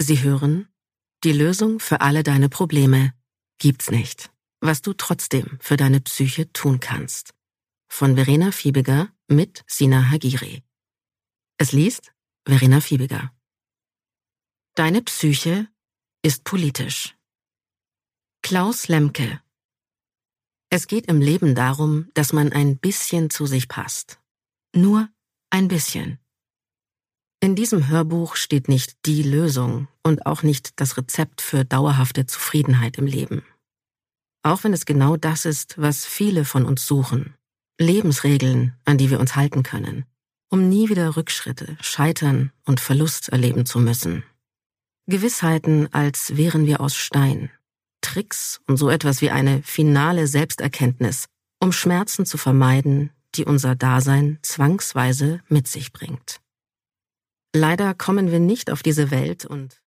Sie hören: Die Lösung für alle deine Probleme gibt's nicht. Was du trotzdem für deine Psyche tun kannst. Von Verena Fiebiger mit Sina Hagiri. Es liest Verena Fiebiger. Deine Psyche ist politisch. Klaus Lemke. Es geht im Leben darum, dass man ein bisschen zu sich passt. Nur ein bisschen. In diesem Hörbuch steht nicht die Lösung und auch nicht das Rezept für dauerhafte Zufriedenheit im Leben. Auch wenn es genau das ist, was viele von uns suchen. Lebensregeln, an die wir uns halten können, um nie wieder Rückschritte, Scheitern und Verlust erleben zu müssen. Gewissheiten, als wären wir aus Stein. Tricks und so etwas wie eine finale Selbsterkenntnis, um Schmerzen zu vermeiden, die unser Dasein zwangsweise mit sich bringt. Leider kommen wir nicht auf diese Welt und